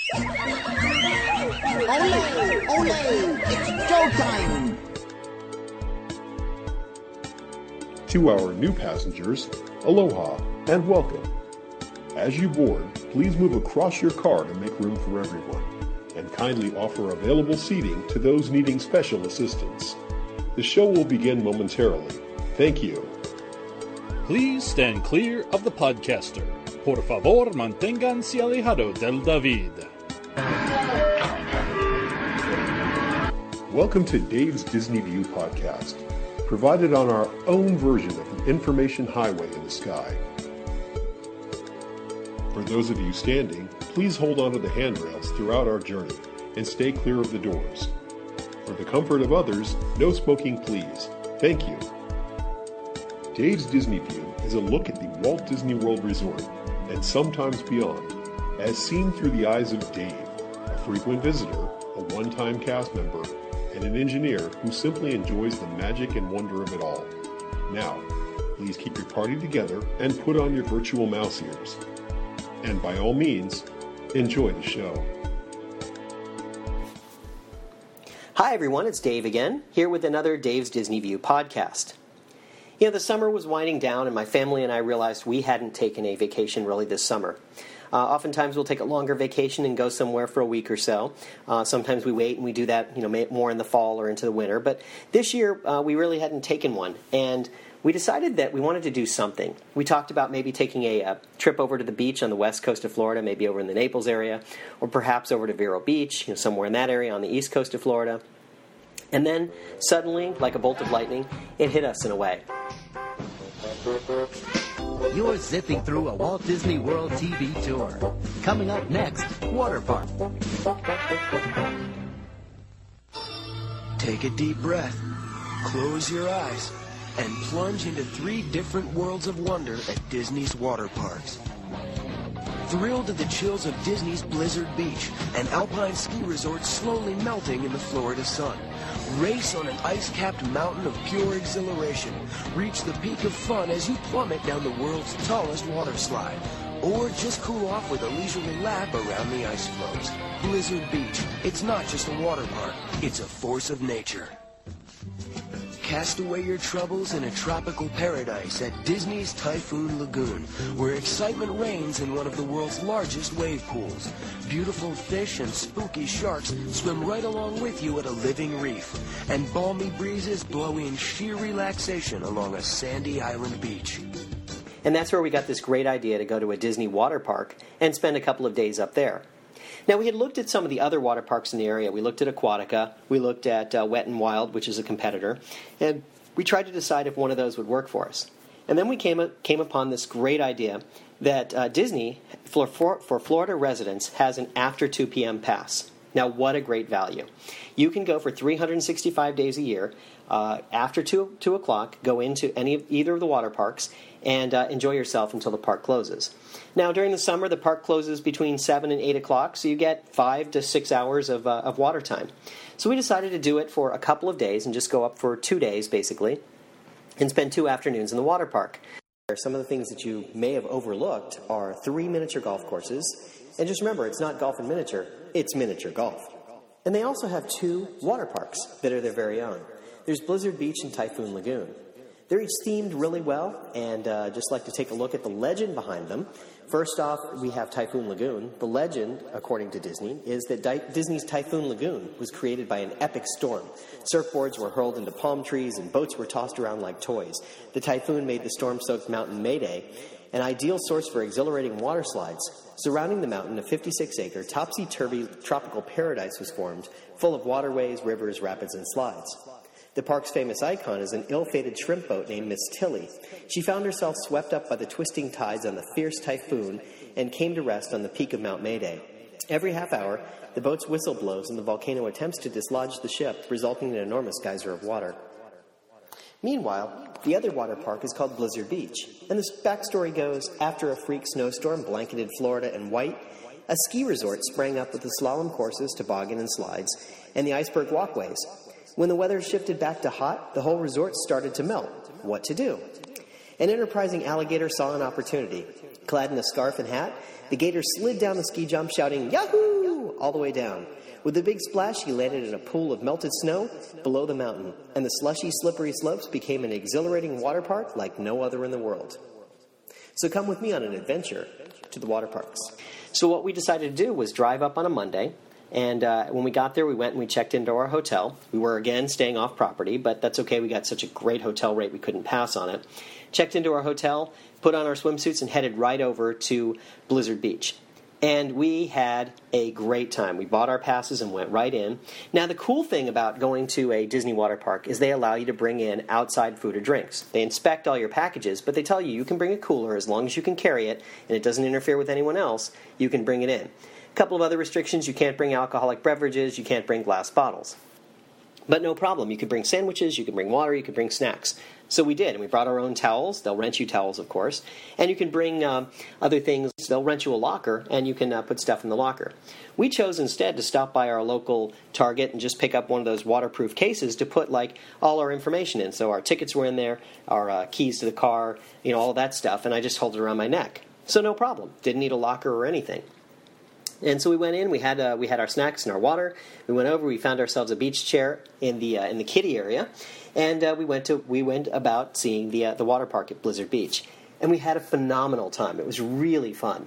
Ole! Ole! It's showtime! To our new passengers, aloha and welcome. As you board, please move across your car to make room for everyone, and kindly offer available seating to those needing special assistance. The show will begin momentarily. Thank you. Please stand clear of the podcaster. Por favor, manténganse alejado del David. Welcome to Dave's Disney View podcast, provided on our own version of the information highway in the sky. For those of you standing, please hold on to the handrails throughout our journey and stay clear of the doors. For the comfort of others, no smoking please. Thank you. Dave's Disney View is a look at the Walt Disney World Resort and sometimes beyond, as seen through the eyes of Dave, a frequent visitor, a one-time cast member, and an engineer who simply enjoys the magic and wonder of it all. Now, please keep your party together and put on your virtual mouse ears. And by all means, enjoy the show. Hi everyone, it's Dave again, here with another Dave's Disney View podcast. You know, the summer was winding down and my family and I realized we hadn't taken a vacation really this summer. Oftentimes we'll take a longer vacation and go somewhere for a week or so. Sometimes we wait and we do that, more in the fall or into the winter. But this year we really hadn't taken one, and we decided that we wanted to do something. We talked about maybe taking a trip over to the beach on the west coast of Florida, maybe over in the Naples area, or perhaps over to Vero Beach, somewhere in that area on the east coast of Florida. And then suddenly, like a bolt of lightning, it hit us in a way. You're zipping through a Walt Disney World TV tour. Coming up next, Water Park. Take a deep breath, close your eyes, and plunge into 3 different worlds of wonder at Disney's water parks. Thrill to the chills of Disney's Blizzard Beach, an alpine ski resort slowly melting in the Florida sun. Race on an ice-capped mountain of pure exhilaration. Reach the peak of fun as you plummet down the world's tallest water slide. Or just cool off with a leisurely lap around the ice floes. Blizzard Beach, it's not just a water park, it's a force of nature. Cast away your troubles in a tropical paradise at Disney's Typhoon Lagoon, where excitement reigns in one of the world's largest wave pools. Beautiful fish and spooky sharks swim right along with you at a living reef, and balmy breezes blow in sheer relaxation along a sandy island beach. And that's where we got this great idea to go to a Disney water park and spend a couple of days up there. Now, we had looked at some of the other water parks in the area. We looked at Aquatica, we looked at Wet n Wild, which is a competitor, and we tried to decide if one of those would work for us. And then we came upon this great idea that Disney, for Florida residents, has an after 2 p.m. pass. Now, what a great value. You can go for 365 days a year, after 2 o'clock, go into either of the water parks, and enjoy yourself until the park closes. Now, during the summer, the park closes between 7 and 8 o'clock, so you get 5 to 6 hours of water time. So we decided to do it for a couple of days and just go up for 2 days, basically, and spend 2 afternoons in the water park. Some of the things that you may have overlooked are 3 miniature golf courses. And just remember, it's not golf and miniature, it's miniature golf. And they also have 2 water parks that are their very own. There's Blizzard Beach and Typhoon Lagoon. They're each themed really well, and just like to take a look at the legend behind them. First off, we have Typhoon Lagoon. The legend, according to Disney, is that Disney's Typhoon Lagoon was created by an epic storm. Surfboards were hurled into palm trees, and boats were tossed around like toys. The typhoon made the storm-soaked mountain Mayday an ideal source for exhilarating water slides. Surrounding the mountain, a 56-acre, topsy-turvy tropical paradise was formed, full of waterways, rivers, rapids, and slides. The park's famous icon is an ill-fated shrimp boat named Miss Tilly. She found herself swept up by the twisting tides on the fierce typhoon and came to rest on the peak of Mount Mayday. Every half hour, the boat's whistle blows and the volcano attempts to dislodge the ship, resulting in an enormous geyser of water. Meanwhile, the other water park is called Blizzard Beach, and the backstory goes, after a freak snowstorm blanketed Florida in white, a ski resort sprang up with the slalom courses, toboggan and slides, and the iceberg walkways. When the weather shifted back to hot, the whole resort started to melt. What to do? An enterprising alligator saw an opportunity. Clad in a scarf and hat, the gator slid down the ski jump shouting, "Yahoo!" all the way down. With a big splash, he landed in a pool of melted snow below the mountain, and the slushy, slippery slopes became an exhilarating water park like no other in the world. So come with me on an adventure to the water parks. So what we decided to do was drive up on a Monday, and when we got there, we went and we checked into our hotel. We were, again, staying off property, but that's okay. We got such a great hotel rate, we couldn't pass on it. Checked into our hotel, put on our swimsuits, and headed right over to Blizzard Beach. And we had a great time. We bought our passes and went right in. Now, the cool thing about going to a Disney water park is they allow you to bring in outside food or drinks. They inspect all your packages, but they tell you can bring a cooler as long as you can carry it and it doesn't interfere with anyone else. You can bring it in. A couple of other restrictions: you can't bring alcoholic beverages, you can't bring glass bottles. But no problem. You could bring sandwiches, you could bring water, you could bring snacks. So we did, and we brought our own towels. They'll rent you towels, of course. And you can bring other things. They'll rent you a locker, and you can put stuff in the locker. We chose instead to stop by our local Target and just pick up one of those waterproof cases to put all our information in. So our tickets were in there, our keys to the car, all of that stuff, and I just hold it around my neck. So no problem. Didn't need a locker or anything. And so we went in. We had our snacks and our water. We went over. We found ourselves a beach chair in the kiddie area, and we went about seeing the water park at Blizzard Beach, and we had a phenomenal time. It was really fun.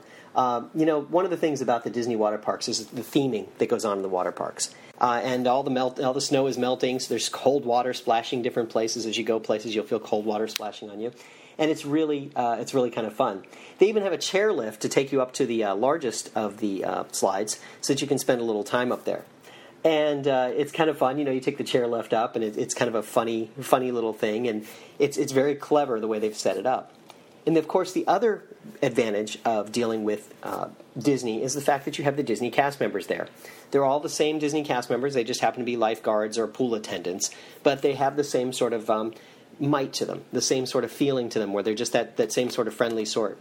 One of the things about the Disney water parks is the theming that goes on in the water parks, and all the snow is melting. So there's cold water splashing different places. As you go places, you'll feel cold water splashing on you. And it's really kind of fun. They even have a chairlift to take you up to the largest of the slides, so that you can spend a little time up there. And it's kind of fun. You take the chairlift up, and it's kind of a funny little thing, and it's very clever the way they've set it up. And of course, the other advantage of dealing with Disney is the fact that you have the Disney cast members there. They're all the same Disney cast members. They just happen to be lifeguards or pool attendants, but they have the same sort of might to them, the same sort of feeling to them, where they're just that same sort of friendly sort.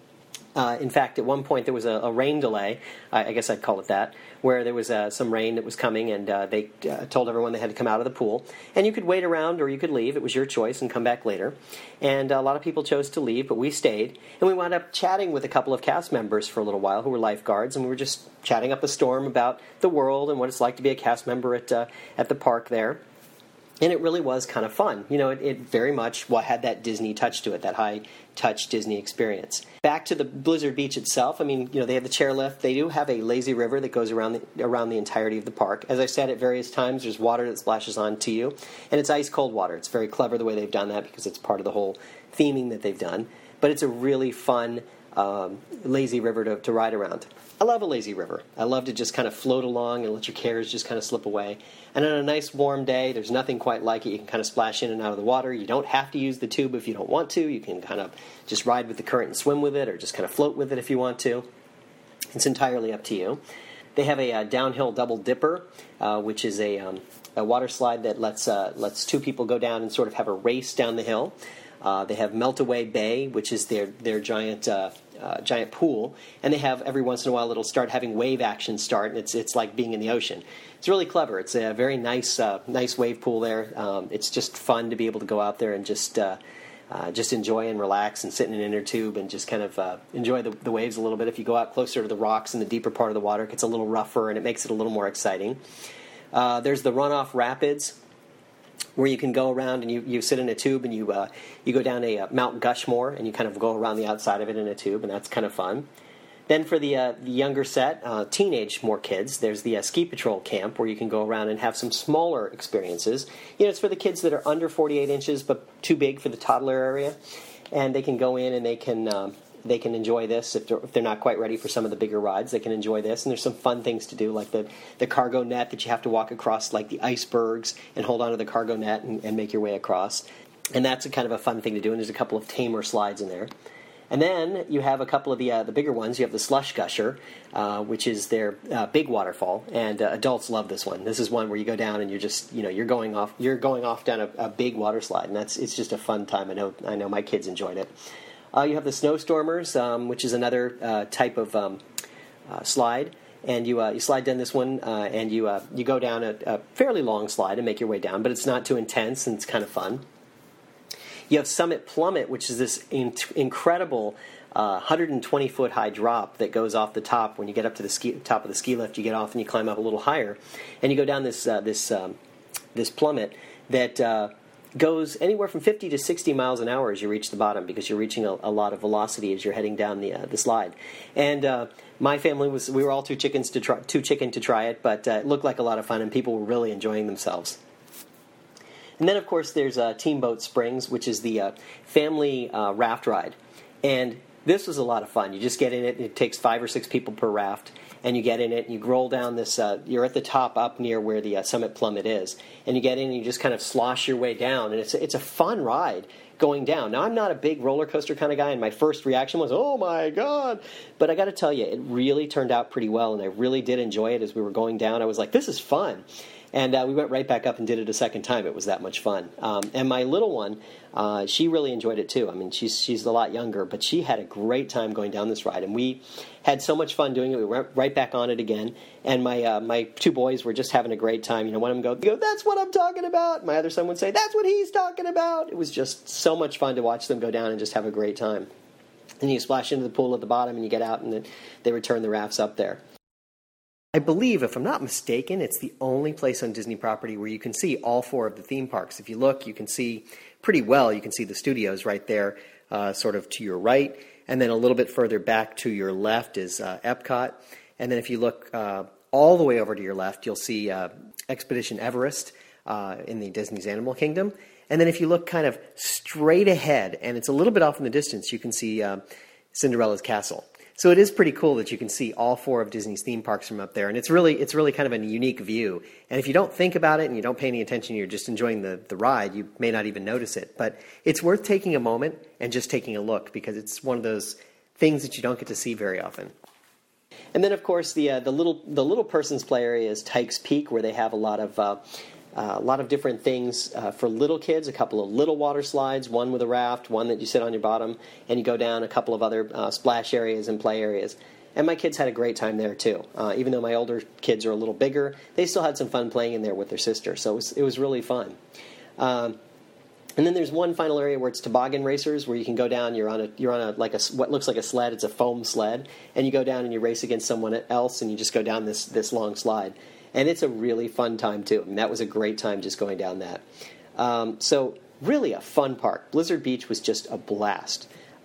In fact, at one point there was a rain delay, I guess I'd call it that, where there was some rain that was coming, and they told everyone they had to come out of the pool. And you could wait around or you could leave. It was your choice and come back later. And a lot of people chose to leave, but we stayed. And we wound up chatting with a couple of cast members for a little while who were lifeguards, and we were just chatting up a storm about the world and what it's like to be a cast member at the park there. And it really was kind of fun. It very much had that Disney touch to it, that high-touch Disney experience. Back to the Blizzard Beach itself, they have the chairlift. They do have a lazy river that goes around the entirety of the park. As I said, at various times, there's water that splashes onto you, and it's ice-cold water. It's very clever the way they've done that because it's part of the whole theming that they've done. But it's a really fun lazy river to ride around. I love a lazy river. I love to just kind of float along and let your cares just kind of slip away. And on a nice warm day, there's nothing quite like it. You can kind of splash in and out of the water. You don't have to use the tube if you don't want to. You can kind of just ride with the current and swim with it, or just kind of float with it if you want to. It's entirely up to you. They have a downhill double dipper, which is a water slide that lets two people go down and sort of have a race down the hill. They have Meltaway Bay, which is their giant pool, and they have every once in a while it'll start having wave action start, and it's like being in the ocean. It's really clever. It's a very nice wave pool there. It's just fun to be able to go out there and just enjoy and relax and sit in an inner tube and just kind of enjoy the waves a little bit. If you go out closer to the rocks in the deeper part of the water, it gets a little rougher and it makes it a little more exciting. There's the runoff rapids, where you can go around and you sit in a tube and you go down a Mount Gushmore and you kind of go around the outside of it in a tube, and that's kind of fun. Then for the younger set, more kids, there's the Ski Patrol Camp, where you can go around and have some smaller experiences. It's for the kids that are under 48 inches but too big for the toddler area, and they can go in and they can enjoy this. If they're not quite ready for some of the bigger rides, they can enjoy this. And there's some fun things to do, like the cargo net that you have to walk across, like the icebergs, and hold onto the cargo net and make your way across. And that's a kind of a fun thing to do, and there's a couple of tamer slides in there. And then you have a couple of the bigger ones. You have the Slush Gusher, which is their big waterfall, and adults love this one. This is one where you go down and you're just you're going off down a big water slide, and it's just a fun time. I know my kids enjoyed it. You have the Snowstormers, which is another type of slide, and you slide down this one, and you go down a fairly long slide and make your way down, but it's not too intense, and it's kind of fun. You have Summit Plummet, which is this incredible 120-foot high drop that goes off the top. When you get up to the top of the ski lift, you get off and you climb up a little higher, and you go down this plummet that goes anywhere from 50 to 60 miles an hour as you reach the bottom, because you're reaching a lot of velocity as you're heading down the slide. And my family we were all too chicken to try it, but it looked like a lot of fun, and people were really enjoying themselves. And then, of course, there's Teamboat Springs, which is the family raft ride. And this was a lot of fun. You just get in it. It takes 5 or 6 people per raft. And you get in it, and you roll down this, you're at the top up near where the summit plummet is. And you get in, and you just kind of slosh your way down. And it's a fun ride going down. Now, I'm not a big roller coaster kind of guy, and my first reaction was, oh, my God. But I got to tell you, it really turned out pretty well, and I really did enjoy it as we were going down. I was like, this is fun. And we went right back up and did it a second time. It was that much fun. And my little one, she really enjoyed it too. I mean, she's a lot younger, but she had a great time going down this ride. And we had so much fun doing it. We went right back on it again. And my 2 boys were just having a great time. You know, one of them go, that's what I'm talking about. My other son would say, that's what he's talking about. It was just so much fun to watch them go down and just have a great time. And you splash into the pool at the bottom, and you get out, and then they return the rafts up there. I believe, if I'm not mistaken, it's the only place on Disney property where you can see all 4 of the theme parks. If you look, you can see pretty well. You can see the studios right there, sort of to your right. And then a little bit further back to your left is Epcot. And then if you look all the way over to your left, you'll see Expedition Everest in the Disney's Animal Kingdom. And then if you look kind of straight ahead, and it's a little bit off in the distance, you can see Cinderella's Castle. So it is pretty cool that you can see all 4 of Disney's theme parks from up there, and it's really kind of a unique view. And if you don't think about it and you don't pay any attention, you're just enjoying the ride, you may not even notice it. But it's worth taking a moment and just taking a look, because it's one of those things that you don't get to see very often. And then, of course, the little person's play area is Tykes Peak, where they have a lot of different things for little kids, a couple of little water slides, one with a raft, one that you sit on your bottom, and you go down a couple of other splash areas and play areas. And my kids had a great time there, too. Even though my older kids are a little bigger, they still had some fun playing in there with their sister, so it was really fun. And then there's one final area where it's toboggan racers, where you can go down. You're on what looks like a sled. It's a foam sled, and you go down and you race against someone else, and you just go down this long slide. And it's a really fun time, too. I mean, that was a great time just going down that. So really a fun park. Blizzard Beach was just a blast.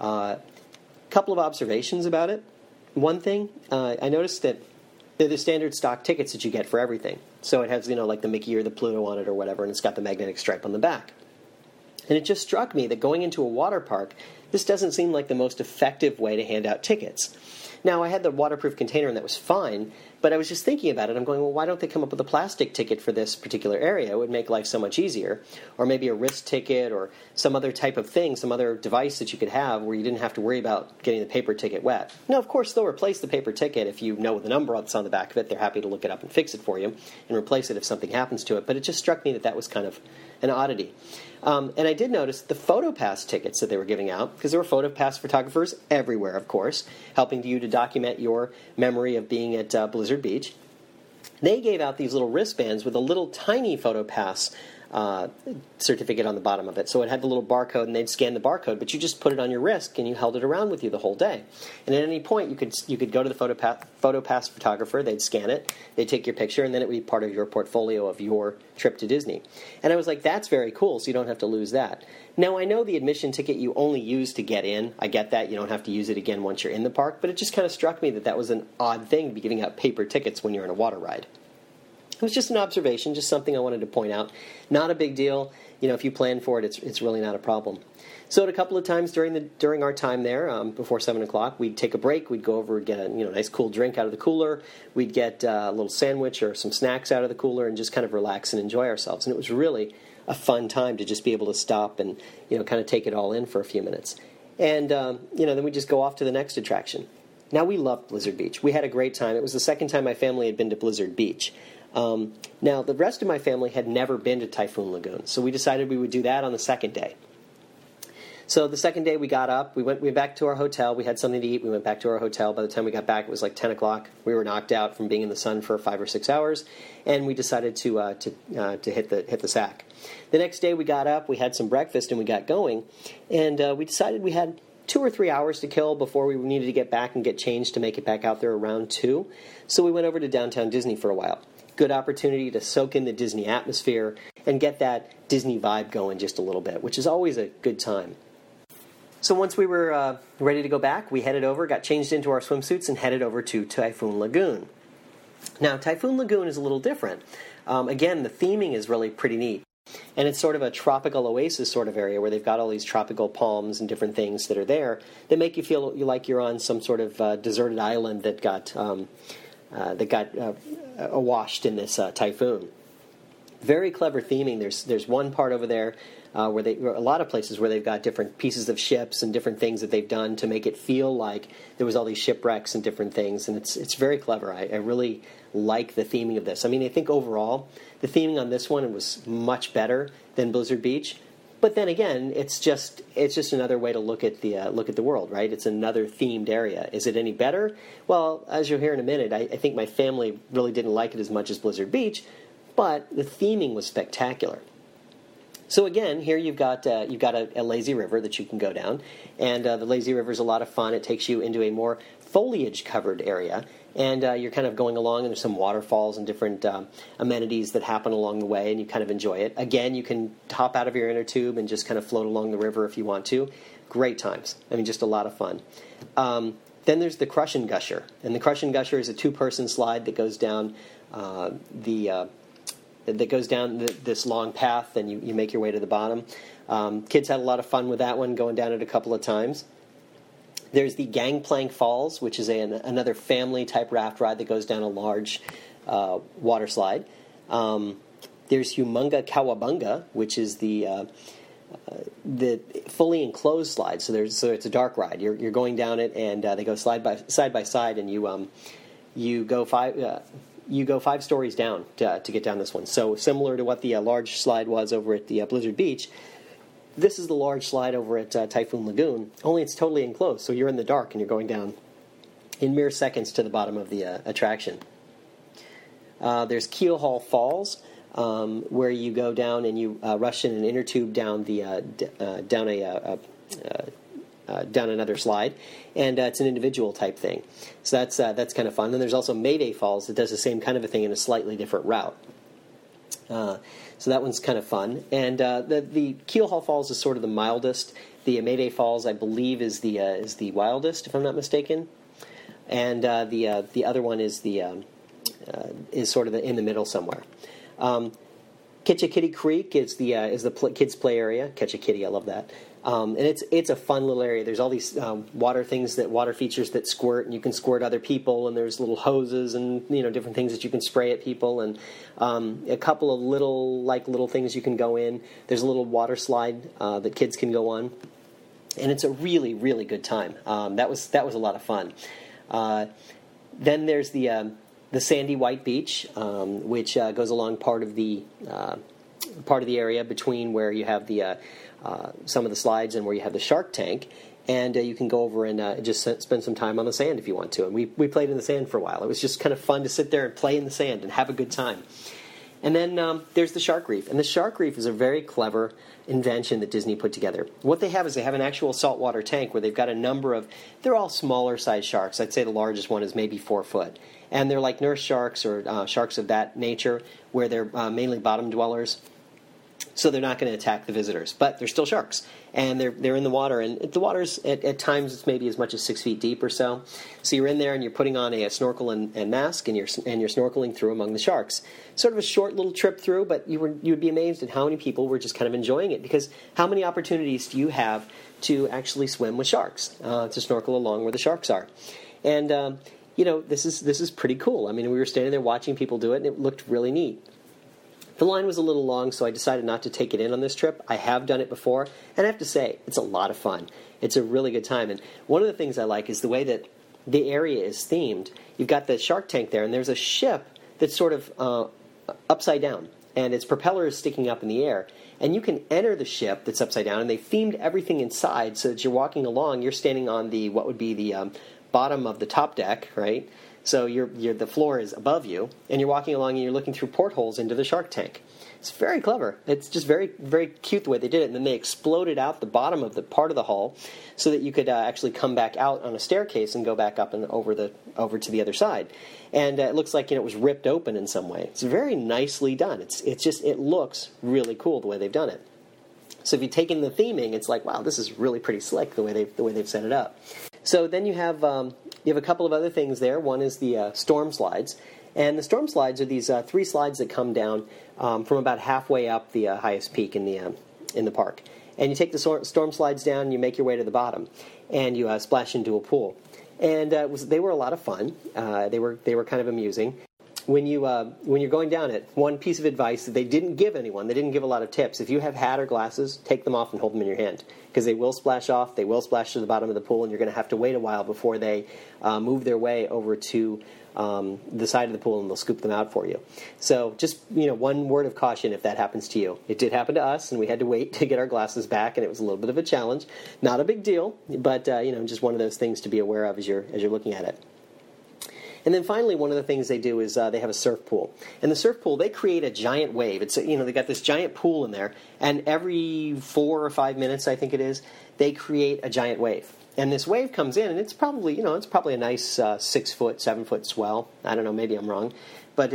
Couple of observations about it. One thing, I noticed that they're the standard stock tickets that you get for everything. So it has, like the Mickey or the Pluto on it or whatever, and it's got the magnetic stripe on the back. And it just struck me that going into a water park, this doesn't seem like the most effective way to hand out tickets. Now, I had the waterproof container, and that was fine, but I was just thinking about it. I'm going, well, why don't they come up with a plastic ticket for this particular area? It would make life so much easier. Or maybe a wrist ticket or some other type of thing, some other device that you could have where you didn't have to worry about getting the paper ticket wet. Now, of course, they'll replace the paper ticket if you know the number that's on the back of it. They're happy to look it up and fix it for you and replace it if something happens to it. But it just struck me that was kind of an oddity. And I did notice the PhotoPass tickets that they were giving out, because there were PhotoPass photographers everywhere, of course, helping you to document your memory of being at Blizzard Beach. They gave out these little wristbands with a little tiny PhotoPass certificate on the bottom of it. So it had the little barcode, and they'd scan the barcode, but you just put it on your wrist, and you held it around with you the whole day. And at any point, you could go to the PhotoPass photographer, they'd scan it, they'd take your picture, and then it would be part of your portfolio of your trip to Disney. And I was like, that's very cool, so you don't have to lose that. Now, I know the admission ticket you only use to get in. I get that. You don't have to use it again once you're in the park, but it just kind of struck me that was an odd thing to be giving out paper tickets when you're in a water ride. It was just an observation, just something I wanted to point out. Not a big deal. If you plan for it, it's really not a problem. So at a couple of times during our time there, before 7 o'clock, we'd take a break. We'd go over and get a nice cool drink out of the cooler. We'd get a little sandwich or some snacks out of the cooler and just kind of relax and enjoy ourselves. And it was really a fun time to just be able to stop and kind of take it all in for a few minutes. And then we just go off to the next attraction. Now, we loved Blizzard Beach. We had a great time. It was the second time my family had been to Blizzard Beach. Now, the rest of my family had never been to Typhoon Lagoon, so we decided we would do that on the second day. So the second day we got up, we went back to our hotel, we had something to eat, we went back to our hotel. By the time we got back, it was like 10 o'clock. We were knocked out from being in the sun for 5 or 6 hours, and we decided to hit the sack. The next day we got up, we had some breakfast, and we got going, and we decided we had 2 or 3 hours to kill before we needed to get back and get changed to make it back out there around 2. So we went over to Downtown Disney for a while. Good opportunity to soak in the Disney atmosphere and get that Disney vibe going just a little bit, which is always a good time. So once we were ready to go back, we headed over, got changed into our swimsuits, and headed over to Typhoon Lagoon. Now, Typhoon Lagoon is a little different. Again, the theming is really pretty neat. And it's sort of a tropical oasis sort of area where they've got all these tropical palms and different things that are there that make you feel like you're on some sort of deserted island that got awashed in this typhoon. Very clever theming. There's one part over there where a lot of places where they've got different pieces of ships and different things that they've done to make it feel like there was all these shipwrecks and different things, and it's very clever. I really like the theming of this. I mean, I think overall the theming on this one was much better than Blizzard Beach. But then again, it's just another way to look at the world, right? It's another themed area. Is it any better? Well, as you'll hear in a minute, I think my family really didn't like it as much as Blizzard Beach, but the theming was spectacular. So again, here you've got a lazy river that you can go down, and the lazy river is a lot of fun. It takes you into a more foliage-covered area, and you're kind of going along, and there's some waterfalls and different amenities that happen along the way, and you kind of enjoy it. Again, you can hop out of your inner tube and just kind of float along the river if you want to. Great times. I mean, just a lot of fun. Then there's the Crush and Gusher, and the Crush and Gusher is a 2-person slide that goes down this long path, and you make your way to the bottom. Kids had a lot of fun with that one, going down it a couple of times. There's the Gangplank Falls, which is another family-type raft ride that goes down a large water slide. There's Humunga Kawabunga, which is the fully enclosed slide. So it's a dark ride. You're going down it, and they go side by side, and you go 5 stories down to get down this one. So similar to what the large slide was over at the Blizzard Beach, this is the large slide over at Typhoon Lagoon, only it's totally enclosed. So you're in the dark and you're going down in mere seconds to the bottom of the attraction. There's Keelhaul Falls, where you go down and you rush in an inner tube down down another slide, and it's an individual type thing. So that's kind of fun. Then there's also Mayday Falls that does the same kind of a thing in a slightly different route. So that one's kind of fun. And the Keelhaul Falls is sort of the mildest. The Mayday Falls, I believe, is the wildest, if I'm not mistaken. And the other one is is sort of in the middle somewhere. Ketchikiddee Creek is the kids' play area. Catch a Kitty, I love that. And it's a fun little area. There's all these water features that squirt, and you can squirt other people, and there's little hoses and different things that you can spray at people, and a couple of little things you can go in. There's a little water slide that kids can go on, and it's a really, really good time. That was a lot of fun. Then there's the Sandy White Beach, which goes along part of the area between where you have the some of the slides and where you have the shark tank, and you can go over and just spend some time on the sand if you want to. And we played in the sand for a while. It was just kind of fun to sit there and play in the sand and have a good time. And then there's the Shark Reef, and the Shark Reef is a very clever invention that Disney put together. What they have is they have an actual saltwater tank where they've got a number of, they're all smaller size sharks. I'd say the largest one is maybe 4 foot. And they're like nurse sharks or sharks of that nature, where they're mainly bottom dwellers. So they're not going to attack the visitors, but they're still sharks, and they're in the water. And the water's at times it's maybe as much as 6 feet deep or so. So you're in there and you're putting on a snorkel and mask, and you're snorkeling through among the sharks. Sort of a short little trip through, but you would be amazed at how many people were just kind of enjoying it, because how many opportunities do you have to actually swim with sharks, to snorkel along where the sharks are, and this is pretty cool. I mean, we were standing there watching people do it, and it looked really neat. The line was a little long, so I decided not to take it in on this trip. I have done it before, and I have to say, it's a lot of fun. It's a really good time, and one of the things I like is the way that the area is themed. You've got the shark tank there, and there's a ship that's sort of upside down, and its propeller is sticking up in the air, and you can enter the ship that's upside down, and they themed everything inside so that you're walking along, you're standing on what would be the bottom of the top deck, right? So the floor is above you, and you're walking along and you're looking through portholes into the shark tank. It's very clever. It's just very, very cute the way they did it. And then they exploded out the bottom of the part of the hull so that you could actually come back out on a staircase and go back up and over to the other side. And it looks like it was ripped open in some way. It's very nicely done. It looks really cool the way they've done it. So if you take in the theming, it's like, wow, this is really pretty slick the way they've set it up. So then you have a couple of other things there. One is the storm slides. And the storm slides are these 3 slides that come down from about halfway up the highest peak in the park. And you take the storm slides down, and you make your way to the bottom, and you splash into a pool. And they were a lot of fun. They were kind of amusing. When you're going down it, one piece of advice that they didn't give anyone, they didn't give a lot of tips. If you have hat or glasses, take them off and hold them in your hand, because they will splash off. They will splash to the bottom of the pool, and you're going to have to wait a while before they move their way over to the side of the pool, and they'll scoop them out for you. So just one word of caution if that happens to you. It did happen to us, and we had to wait to get our glasses back, and it was a little bit of a challenge. Not a big deal, but just one of those things to be aware of as you're looking at it. And then finally, one of the things they do is they have a surf pool. And the surf pool, they create a giant wave. It's they got this giant pool in there, and every 4 or 5 minutes, I think it is, they create a giant wave. And this wave comes in, and it's probably a nice 6-foot, 7-foot swell. I don't know, maybe I'm wrong, but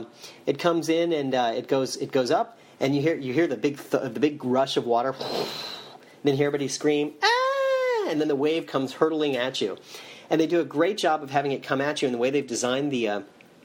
it comes in and it goes up, and you hear the big rush of water. Then you hear everybody scream, ah! And then the wave comes hurtling at you. And they do a great job of having it come at you in the way they've designed the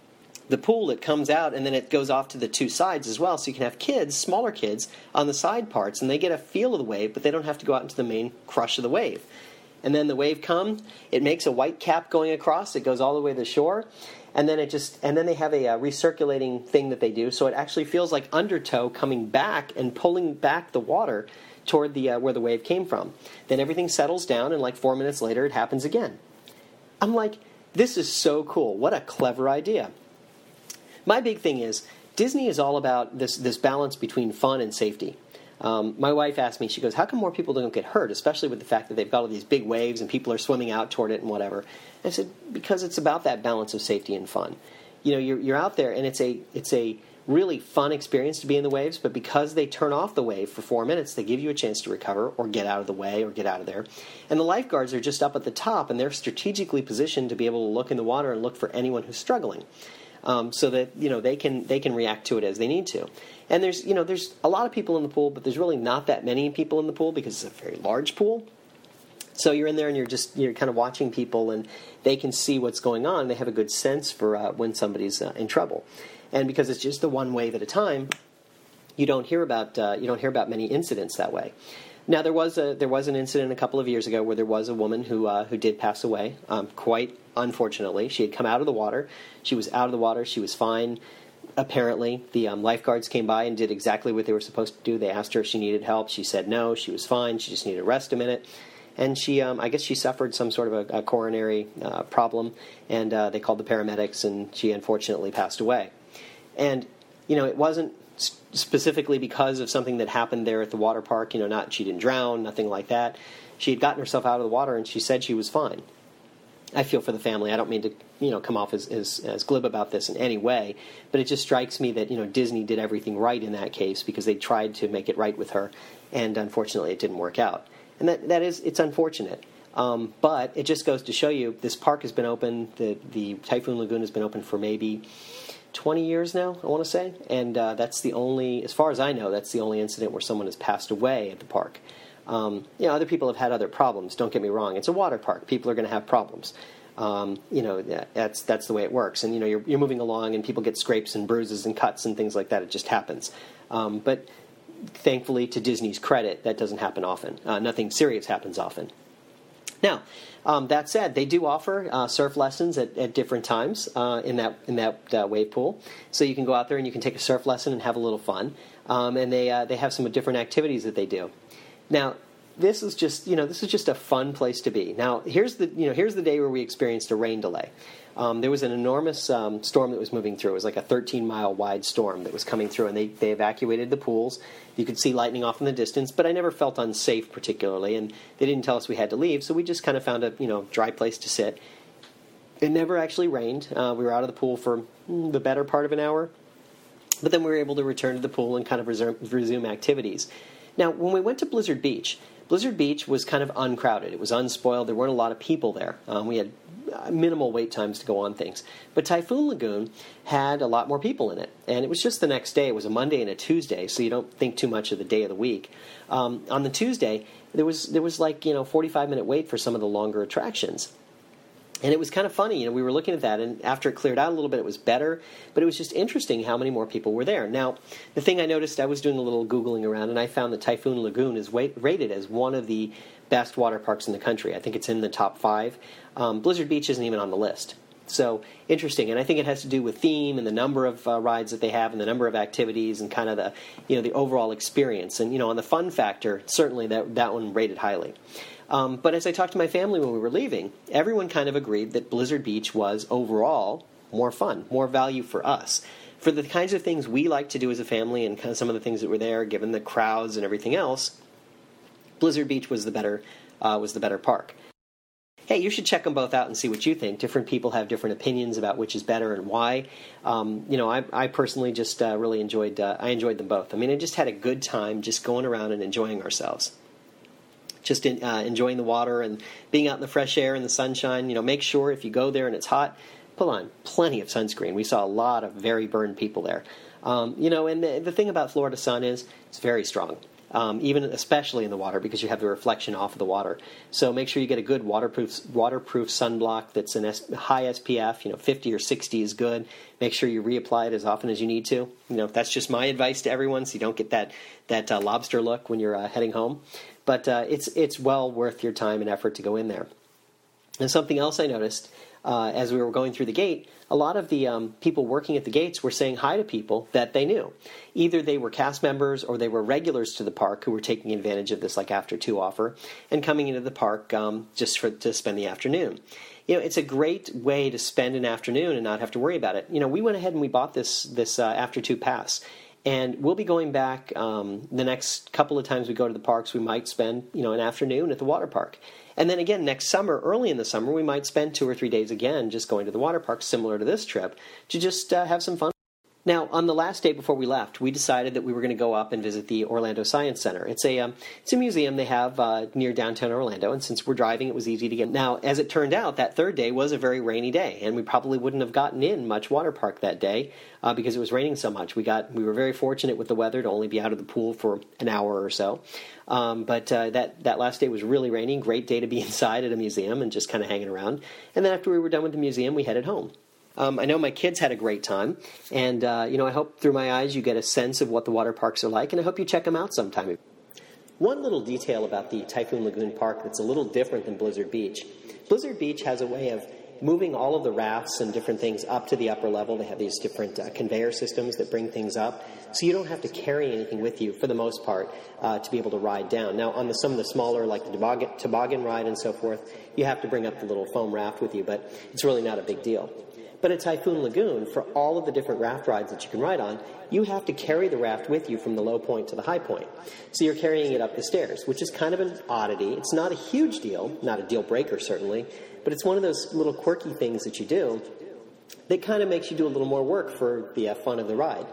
pool. It comes out, and then it goes off to the 2 sides as well, so you can have kids, smaller kids, on the side parts, and they get a feel of the wave, but they don't have to go out into the main crush of the wave. And then the wave comes, it makes a white cap going across, it goes all the way to the shore, and then they have a recirculating thing that they do, so it actually feels like undertow coming back and pulling back the water toward the where the wave came from. Then everything settles down, and like 4 minutes later, it happens again. I'm like, this is so cool. What a clever idea. My big thing is, Disney is all about this balance between fun and safety. My wife asked me, she goes, how come more people don't get hurt, especially with the fact that they've got all these big waves and people are swimming out toward it and whatever? And I said, because it's about that balance of safety and fun. You're out there, and it's a really fun experience to be in the waves, but because they turn off the wave for 4 minutes, they give you a chance to recover or get out of the way or get out of there. And the lifeguards are just up at the top, and they're strategically positioned to be able to look in the water and look for anyone who's struggling, so that they can react to it as they need to. And there's a lot of people in the pool, but there's really not that many people in the pool because it's a very large pool. So you're in there and you're kind of watching people, and they can see what's going on. They have a good sense for when somebody's in trouble. And because it's just the one wave at a time, you don't hear about many incidents that way. Now there was an incident a couple of years ago where there was a woman who did pass away, quite unfortunately. She had come out of the water. She was out of the water. She was fine. Apparently, the lifeguards came by and did exactly what they were supposed to do. They asked her if she needed help. She said no. She was fine. She just needed to rest a minute. And she, I guess she suffered some sort of a coronary problem, and they called the paramedics, and she unfortunately passed away. And, it wasn't specifically because of something that happened there at the water park. She didn't drown, nothing like that. She had gotten herself out of the water, and she said she was fine. I feel for the family. I don't mean to, come off as glib about this in any way, but it just strikes me that, Disney did everything right in that case because they tried to make it right with her, and unfortunately it didn't work out. And it's unfortunate. But it just goes to show you this park has been open, the Typhoon Lagoon has been open for maybe 20 years now, I want to say, and that's the only, as far as I know, that's the only incident where someone has passed away at the park. Other people have had other problems, don't get me wrong. It's a water park. People are going to have problems. That's the way it works. And, you're moving along and people get scrapes and bruises and cuts and things like that. It just happens. But thankfully, to Disney's credit, that doesn't happen often. Nothing serious happens often. Now, that said, they do offer surf lessons at different times in that wave pool. So you can go out there and you can take a surf lesson and have a little fun. And they have some different activities that they do. Now, this is just a fun place to be. Now, here's the day where we experienced a rain delay. There was an enormous storm that was moving through. It was like a 13-mile wide storm that was coming through, and they evacuated the pools. You could see lightning off in the distance, but I never felt unsafe particularly, and they didn't tell us we had to leave, so we just kind of found a dry place to sit. It never actually rained. We were out of the pool for the better part of an hour. But then we were able to return to the pool and kind of resume activities. Now, when we went to Blizzard Beach was kind of uncrowded. It was unspoiled. There weren't a lot of people there. We had minimal wait times to go on things. But Typhoon Lagoon had a lot more people in it. And it was just the next day. It was a Monday and a Tuesday, so you don't think too much of the day of the week. On the Tuesday, there was like, 45-minute wait for some of the longer attractions. And it was kind of funny, we were looking at that, and after it cleared out a little bit, it was better, but it was just interesting how many more people were there. Now, the thing I noticed, I was doing a little Googling around, and I found that Typhoon Lagoon is rated as one of the best water parks in the country. I think it's in the top 5. Blizzard Beach isn't even on the list. So, interesting, and I think it has to do with theme and the number of rides that they have and the number of activities and kind of the, the overall experience. And, on the fun factor, certainly that one rated highly. But as I talked to my family when we were leaving, everyone kind of agreed that Blizzard Beach was overall more fun, more value for us. For the kinds of things we like to do as a family and kind of some of the things that were there, given the crowds and everything else, Blizzard Beach was the better park. Hey, you should check them both out and see what you think. Different people have different opinions about which is better and why. I personally just really enjoyed them both. I just had a good time just going around and enjoying ourselves. Just enjoying the water and being out in the fresh air and the sunshine. Make sure if you go there and it's hot, put on plenty of sunscreen. We saw a lot of very burned people there. And the thing about Florida sun is it's very strong, especially in the water because you have the reflection off of the water. So make sure you get a good waterproof sunblock that's in high SPF. 50 or 60 is good. Make sure you reapply it as often as you need to. That's just my advice to everyone, so you don't get that lobster look when you're heading home. But it's well worth your time and effort to go in there. And something else I noticed as we were going through the gate, a lot of the people working at the gates were saying hi to people that they knew. Either they were cast members or they were regulars to the park who were taking advantage of this after 2 offer and coming into the park just to spend the afternoon. It's a great way to spend an afternoon and not have to worry about it. We went ahead and we bought this after 2 pass. And we'll be going back the next couple of times we go to the parks. We might spend, an afternoon at the water park. And then again, next summer, early in the summer, we might spend 2 or 3 days again just going to the water park, similar to this trip, to just have some fun. Now, on the last day before we left, we decided that we were going to go up and visit the Orlando Science Center. It's a museum they have near downtown Orlando, and since we're driving, it was easy to get. Now, as it turned out, that third day was a very rainy day, and we probably wouldn't have gotten in much water park that day because it was raining so much. We were very fortunate with the weather to only be out of the pool for an hour or so. But that last day was really rainy. Great day to be inside at a museum and just kind of hanging around. And then after we were done with the museum, we headed home. I know my kids had a great time, and I hope through my eyes you get a sense of what the water parks are like, and I hope you check them out sometime. One little detail about the Typhoon Lagoon Park that's a little different than Blizzard Beach. Blizzard Beach has a way of moving all of the rafts and different things up to the upper level. They have these different conveyor systems that bring things up, so you don't have to carry anything with you, for the most part, to be able to ride down. Now, on some of the smaller, like the toboggan ride and so forth, you have to bring up the little foam raft with you, but it's really not a big deal. But at Typhoon Lagoon, for all of the different raft rides that you can ride on, you have to carry the raft with you from the low point to the high point. So you're carrying it up the stairs, which is kind of an oddity. It's not a huge deal, not a deal breaker certainly, but it's one of those little quirky things that you do that kind of makes you do a little more work for the fun of the ride.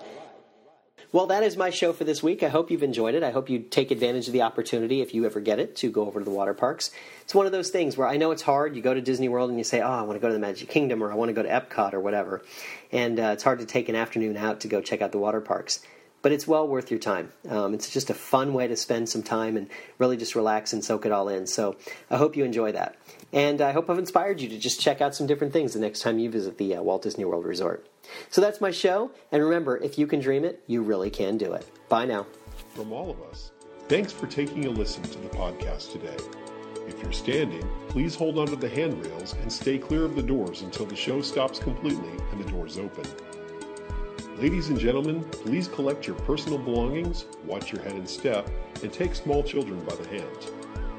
Well, that is my show for this week. I hope you've enjoyed it. I hope you take advantage of the opportunity, if you ever get it, to go over to the water parks. It's one of those things where I know it's hard. You go to Disney World and you say, I want to go to the Magic Kingdom, or I want to go to Epcot or whatever. And it's hard to take an afternoon out to go check out the water parks. But it's well worth your time. It's just a fun way to spend some time and really just relax and soak it all in. So I hope you enjoy that. And I hope I've inspired you to just check out some different things the next time you visit the Walt Disney World Resort. So that's my show. And remember, if you can dream it, you really can do it. Bye now. From all of us, thanks for taking a listen to the podcast today. If you're standing, please hold onto the handrails and stay clear of the doors until the show stops completely and the doors open. Ladies and gentlemen, please collect your personal belongings, watch your head and step, and take small children by the hand.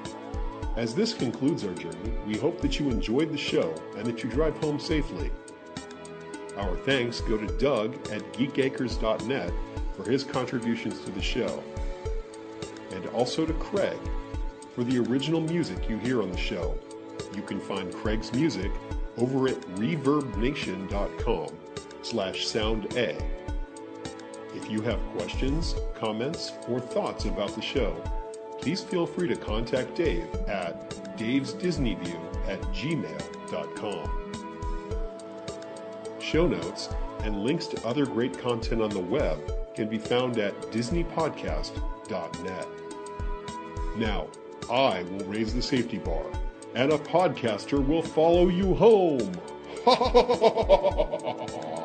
As this concludes our journey, we hope that you enjoyed the show and that you drive home safely. Our thanks go to Doug at geekacres.net for his contributions to the show, and also to Craig for the original music you hear on the show. You can find Craig's music over at reverbnation.com/sounda. If you have questions, comments, or thoughts about the show, please feel free to contact Dave at davesdisneyview@gmail.com. Show notes and links to other great content on the web can be found at disneypodcast.net. Now, I will raise the safety bar, and a podcaster will follow you home.